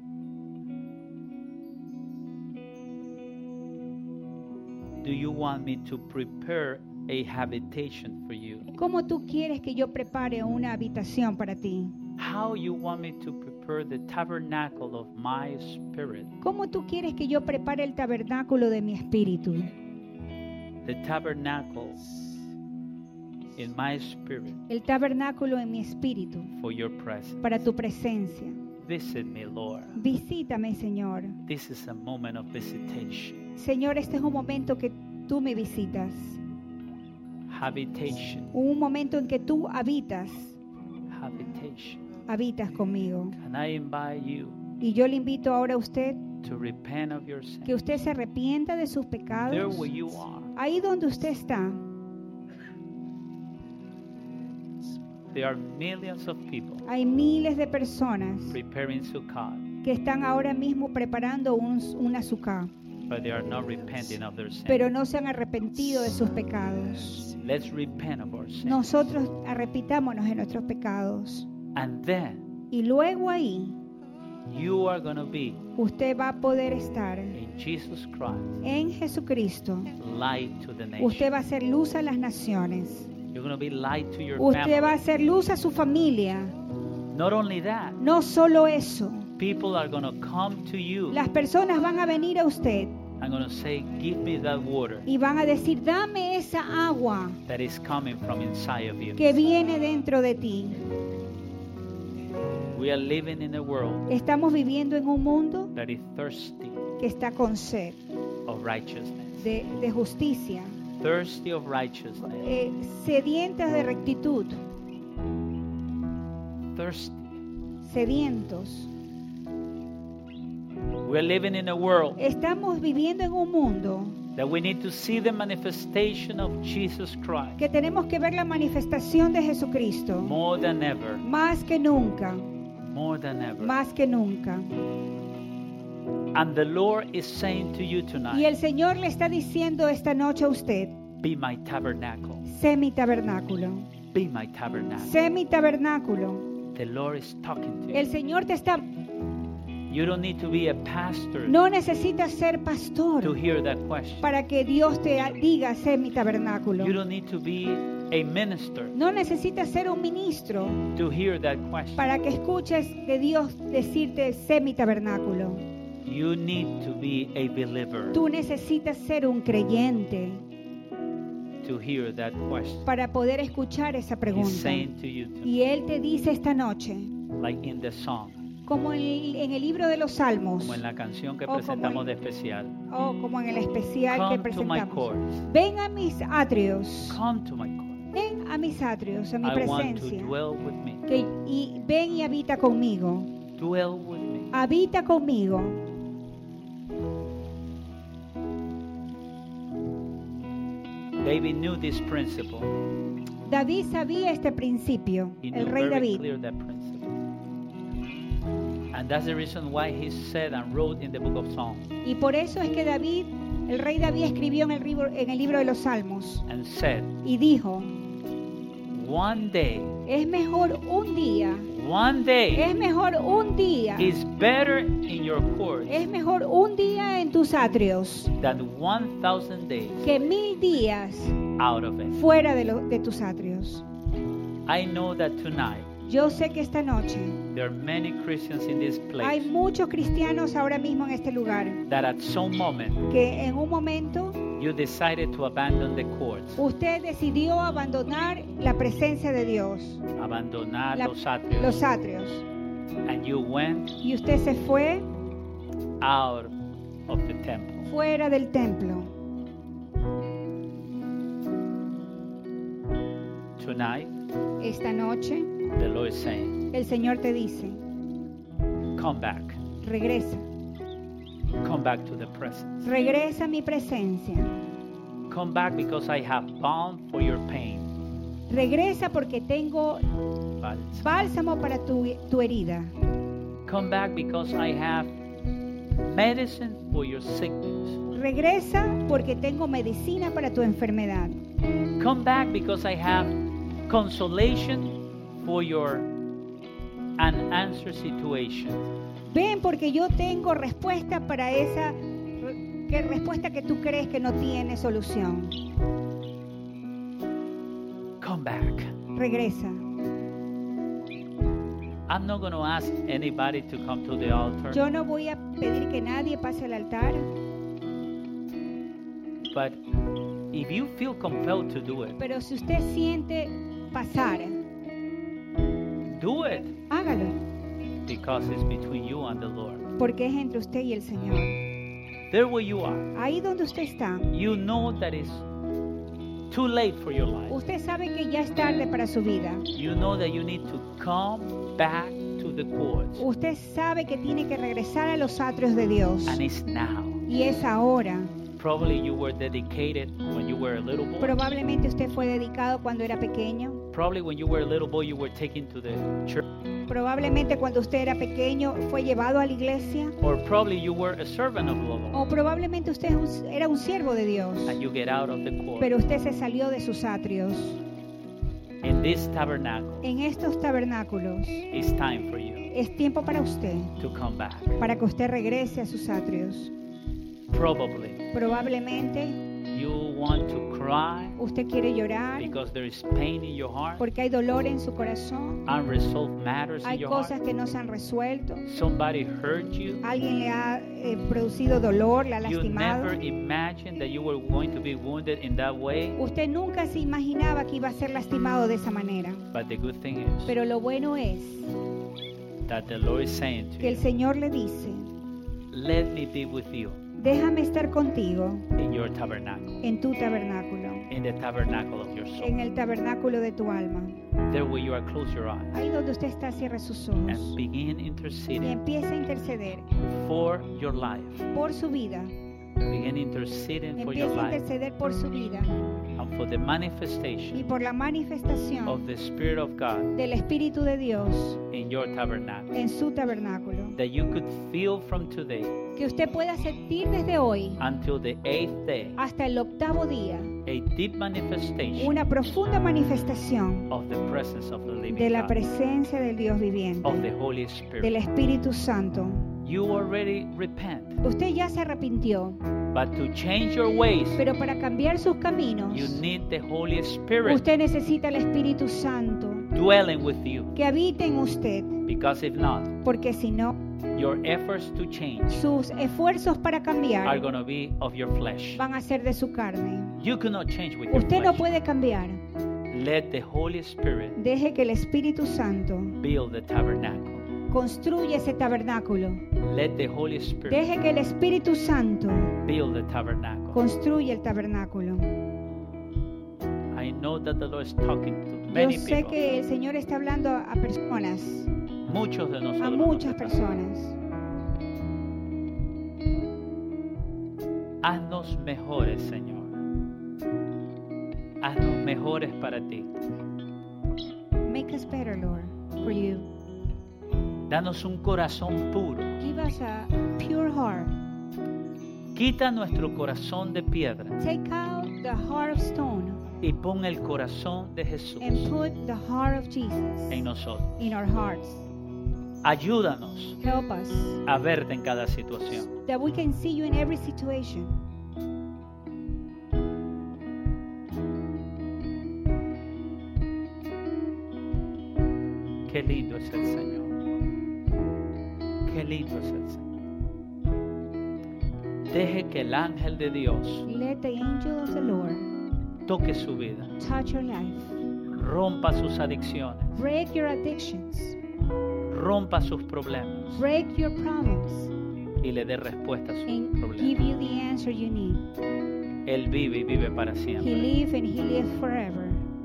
Do you want me to prepare a habitation for you? ¿Cómo tú quieres que yo prepare una habitación para ti? How you want me to prepare the tabernacle of my spirit? ¿Cómo tú quieres que yo prepare el tabernáculo de mi espíritu? The tabernacle in my spirit El tabernáculo en mi espíritu for your presence. para tu presencia. Visit me, Lord. Visítame, Señor. This is a moment of visitation. Señor, este es un momento que tú me visitas. Habitation. Un momento en que tú habitas, Habitation. habitas conmigo. And I invite you Y yo le invito ahora a usted to repent of your sin. que usted se arrepienta de sus There pecados. where you are, Ahí donde usted está, there are millions of people hay miles de personas preparing Sukkot, que están ahora mismo preparando un, una azúcar, but they are not repenting of their sin. pero no se han arrepentido de sus pecados. Let's repent of our sin. Nosotros arrepitámonos de nuestros pecados. And then Y luego ahí, you are going to be usted va a poder estar in Jesus Christ, en Jesucristo. light to the Usted nation. va a ser luz a las naciones. You're going to be light to your Usted va a family. ser luz a su familia. Not only that, No solo eso. people are going to come to you Las personas van a venir a usted I'm going to say, give me that water y van a decir, dame esa agua that is coming from inside of you. que viene dentro de ti. We are living in a world Estamos viviendo en un mundo that is thirsty que está con sed of righteousness. de, de justicia, Thirsty of righteousness. eh, sedientas de rectitud, Thirsty. sedientos. We're living in a world Estamos viviendo en un mundo that we need to see the manifestation of Jesus Christ que tenemos que ver la manifestación de Jesucristo more than ever. más que nunca, More than ever. más que nunca. And the Lord is saying to you Y tonight, el Señor le está diciendo esta noche a usted, be my tabernacle. sé mi tabernáculo, Be my tabernacle. sé mi tabernáculo. The Lord is talking to El you. Señor te está... You don't need to be a pastor No necesitas ser to pastor hear that question. para que Dios te diga, sé mi tabernáculo. You don't need to be a minister No necesitas ser un ministro to hear that question. para que escuches de Dios decirte, sé mi tabernáculo. You need to be a believer Tú necesitas ser un creyente to hear that question. para poder escuchar esa He's pregunta. saying to you tonight, Y Él te dice esta noche, like in the song, como en, en el libro de los Salmos, como en la canción que O como presentamos en- de especial. o como en el especial que Come to my presentamos. courts. Ven a mis atrios, Come to my court. ven a mis atrios, a mi I want to presencia, dwell with me. que, y ven y habita conmigo, Dwell with me. habita conmigo. David knew this principle. David sabía este principio, He el knew rey very David. clear that principle. And that's the reason why he said and wrote in the book of Psalms Y por eso es que David, el rey David escribió en el libro, en el libro de los Salmos and said, y dijo, one day, es mejor un día, one day es mejor un día, is better in your courts es mejor un día en tus atrios than one thousand days que mil días out of it. fuera de, lo- de tus atrios. I know that tonight Yo sé que esta noche there are many Christians in this hay place muchos cristianos ahora mismo en este lugar that at some moment que en un momento you decided to abandon the courts, usted decidió abandonar la presencia de Dios, abandonar la- los atrios, los atrios, and you went y usted se fue out of the temple. fuera del templo. Tonight, Esta noche the Lord is saying, el Señor te dice, come back. regresa, Come back to the presence. regresa a mi presencia, Come back because I have balm for your pain. regresa porque tengo Balsam. bálsamo para tu, tu herida, Come back because I have medicine for your sickness. regresa porque tengo medicina para tu enfermedad, Come back because I have consolation for your unanswered situation. ven porque yo tengo respuesta para esa que respuesta que tú crees que no tiene solución, Come back. regresa. I'm not going to ask anybody to come to the altar, Yo no voy a pedir que nadie pase al altar, but if you feel compelled to do it, pero si usted siente pasar, do it hágalo, because it's between you and the Lord. porque es entre usted y el Señor. There where you are, Ahí donde usted está, you know that it's too late for your life. usted sabe que ya es tarde para su vida. You know that you need to come back to the courts, Usted sabe que tiene que regresar a los atrios de Dios. and it's now. Y es ahora. Probably you were dedicated when you were a little boy. Probablemente usted fue dedicado cuando era pequeño. Probably when you were a little boy, you were taken to the church. Probablemente cuando usted era pequeño fue llevado a la iglesia. Or probably you were a servant of the Lord, O probablemente usted es un- era un siervo de Dios. and you get out of the court. Pero usted se salió de sus atrios. In this tabernacle, En estos tabernáculos it's time for you es tiempo para usted, to come back. para que usted regrese a sus atrios. Probably Probablemente You want to cry Usted quiere llorar because there is pain in your heart. porque hay dolor en su corazón. Unresolved matters in Hay your cosas heart. que no se han resuelto. Somebody hurt you. Alguien le ha eh, producido dolor, le ha You lastimado. never imagined that you were going to be wounded in that way. Usted nunca se imaginaba que iba a ser lastimado de esa manera. But the good thing is Pero lo bueno es that the Lord is saying to que el you, Señor le dice, let me be with you déjame estar contigo in your tabernacle, en tu tabernáculo, in the tabernacle of your en soul. el tabernáculo de tu alma. There where you are, close your eyes Ahí donde usted está, cierre sus and ojos begin y interceding empiece a interceder for your life. por su vida. Begin interceding for your Empiece a life interceder por su vida and for the y manifestation por la manifestación of the Spirit of God del Espíritu de Dios in your tabernacle. en su tabernáculo. That you could feel from today Que usted pueda sentir desde hoy until the eighth day hasta el octavo día a deep manifestation una profunda manifestación of the presence of the living de la God, presencia del Dios viviente, of the Holy del Spirit. Espíritu Santo. You already repent, Usted ya se arrepintió, but to change your ways, pero para cambiar sus caminos, you need the Holy Spirit usted necesita el Espíritu Santo dwelling with you. que habite en usted, Because if not, porque si no, your efforts to change sus esfuerzos para are cambiar going to be of your flesh. van a ser de su carne. You cannot change with your Usted no flesh. puede cambiar. Let the Holy Spirit Deje que el Espíritu Santo build the tabernacle. construya ese tabernáculo. Let the Holy Spirit Deje que el Espíritu Santo build the tabernacle. construya el tabernáculo. I know that the Lord is talking to Yo many sé people. que el Señor está hablando a a personas, Muchos de a nosotros. muchas nos están- personas. Haznos mejores, Señor. Haznos mejores para ti. Make us better, Lord, for you. Danos un corazón puro. Give us a pure heart. Quita nuestro corazón de piedra Take out the heart of stone y pon el corazón de Jesús and put the heart of Jesus en nosotros. in our hearts. Ayúdanos Help us a verte en cada situación. that we can see you in every situation. Qué lindo es el Señor. Qué lindo es el Señor. Deje que el ángel de Dios Let the angel of the Lord toque su vida, touch your life. rompa sus adicciones, Break your addictions. rompa sus problemas Break your problems. y le dé respuesta a sus And give problemas. you the answer you need. Él vive y vive para He siempre. lives and he lives forever.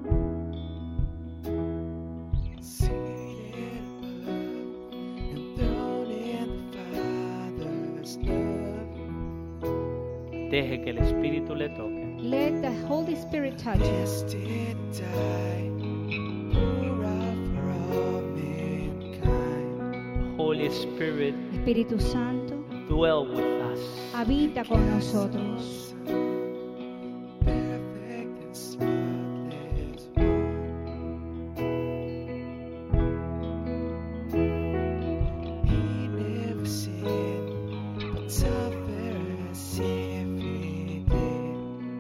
Seated above, enthroned in the Father's love. Deje que el Espíritu le toque. Let the Holy Spirit touch you. Blessed and die, pour out for all mankind. Holy Spirit, Espíritu Santo, dwell with us. habita con nosotros. Perfect and spotless one. He never sinned, but suffered as if he did.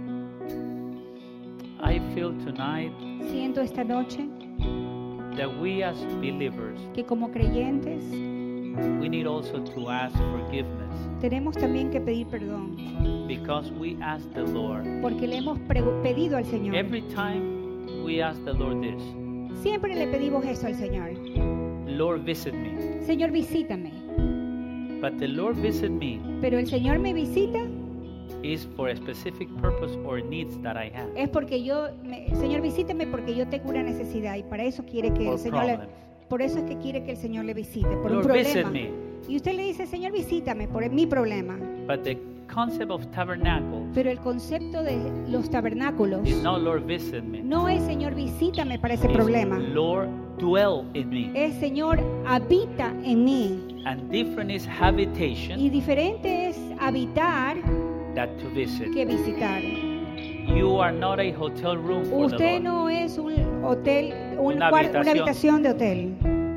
I feel tonight Siento esta noche that we as believers, que como creyentes we need also to ask forgiveness tenemos también que pedir perdón, because we ask the Lord. porque le hemos pregu- pedido al Señor. Every time we ask the Lord this, Siempre le pedimos eso al Señor. Lord, visit me. Señor, visítame. But the Lord visit me Pero el Señor me visita is for a specific purpose or needs that I have. es porque yo, me- Señor, visítame porque yo tengo una necesidad y para eso quiere que Or el Señor le, problems. por eso es que quiere que el Señor le visite, por un Lord, visit problema. me. Y usted le dice, Señor, visítame por mi problema. But the concept of tabernacle Pero el concepto de los tabernáculos is not Lord, visit me. no es, Señor, visítame para ese It's, problema. Lord, dwell in me. Es, Señor, habita en mí. And different is habitation Y diferente es habitar that to visit. que visitar. You are not a hotel room for the Usted Lord, no es un hotel, un Una cuar- una habitación. habitación de hotel,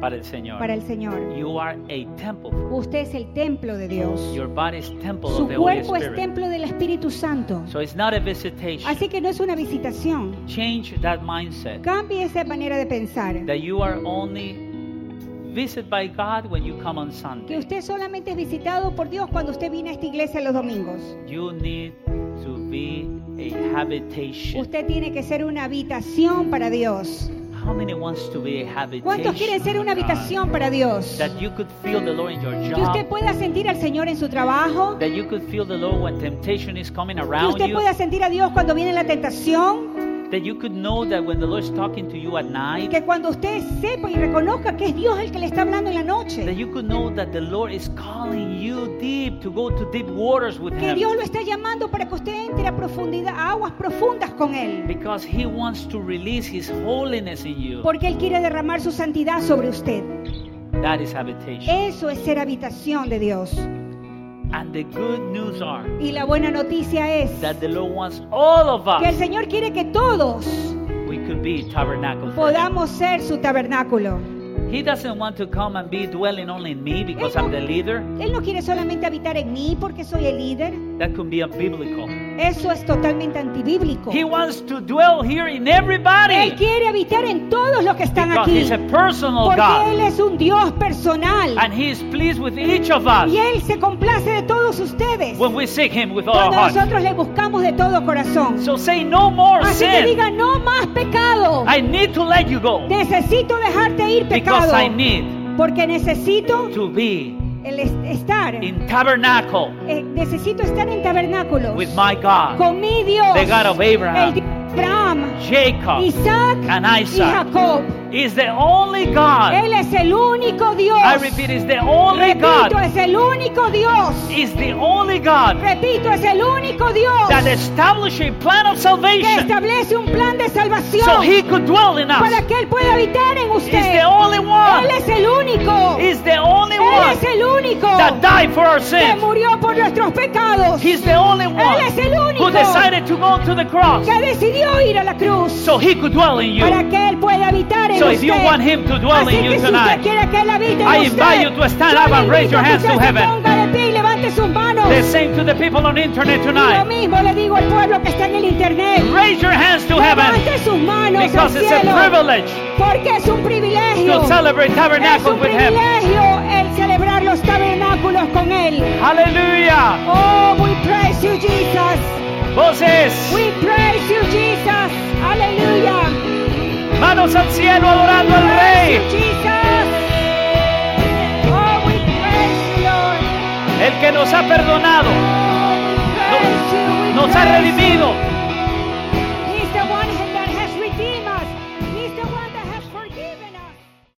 para el Señor. para el Señor. You are a temple. Usted es el templo de Dios. Your body is temple Su of the Holy cuerpo es Spirit. templo del Espíritu Santo. So it's not a visitation. Así que no es una visitación. Change that mindset Cambie esa manera de pensar. that you are only visited by God when you come on Que Sunday. usted solamente es visitado por Dios cuando usted viene a esta iglesia los domingos. You need to be a habitation. Usted tiene que ser una habitación para Dios. How many wants to be a habitation? ¿Cuántos quieren ser una of God? habitación para Dios? That you could feel the Lord in your Que usted job. pueda sentir al Señor en su trabajo. That you could feel the Lord when temptation is coming Que around usted you. pueda sentir a Dios cuando viene la tentación. That you could know that when the Lord is talking to you at night. Que cuando usted sepa y reconozca que es Dios el que le está hablando en la That noche. you could know that the Lord is calling you deep to go to deep waters with Que Him. Dios lo está llamando para que usted entre a profundidad, a aguas profundas con Él. Because He wants to release His holiness in you. Porque Él quiere derramar su santidad sobre usted. That is habitation. Eso es ser habitación de Dios. And the good news are Y la buena noticia es that the Lord wants all of que el us. Señor quiere que todos We could be tabernacle for Him. podamos ser su tabernáculo. He doesn't want to come and be dwelling only in me because I'm the leader. Él no quiere solamente habitar en mí porque soy el líder. That could be unbiblical. Eso es totalmente antibíblico. He wants to dwell here in Él everybody quiere habitar en todos los que están because aquí. He's a personal Porque Él God es un Dios personal. and He is pleased with each of us Y Él se complace de todos ustedes. when we seek Him with all our Cuando heart. nosotros le buscamos de todo corazón. So say no more Así que sin. diga, no más pecado. I need to let you go Necesito dejarte ir, because pecado. I need Porque necesito to be el es- estar. in tabernacle eh, necesito estar en tabernáculos. with my God, Con mi Dios. the God of El Abraham, Dios de Abraham, Jacob, Isaac and y Isaac. Jacob. Is the only God. Él es el único Dios. I repeat, is the only Repito, God. es el único Dios. Is the only God Repito, es el único Dios that established a plan of que salvation establece un plan de salvación so He could dwell in us. para que Él pueda habitar en Is usted. the only Él one. es el único. Is the only Él one es el único that died for our que sins. murió por nuestros pecados. He's the only one Él es el único who decided to go to the cross que decidió ir a la cruz so He could dwell in you. para que Él pueda habitar en So if usted. you want Him to dwell Así in you que si usted tonight, quiere que Él habite en I usted, invite you to stand yo up le and raise invito your a que hands to usted se heaven. ponga de pie y levante sus manos. The same to the people on internet Y lo tonight. mismo le digo al pueblo que está en el internet. Raise your hands to heaven Levante sus manos al because it's a cielo, privilege porque es un privilegio. to celebrate Es tabernacle un with Him. privilegio el celebrar los tabernáculos con Él. Hallelujah. Oh, we praise you, Jesus. Voces, We praise you, Jesus. Aleluya. manos al cielo adorando al Rey, Praise you, Jesus. Oh, we praise you, Lord. el que nos ha perdonado, Oh, we praise you, we nos ha praise you. redimido,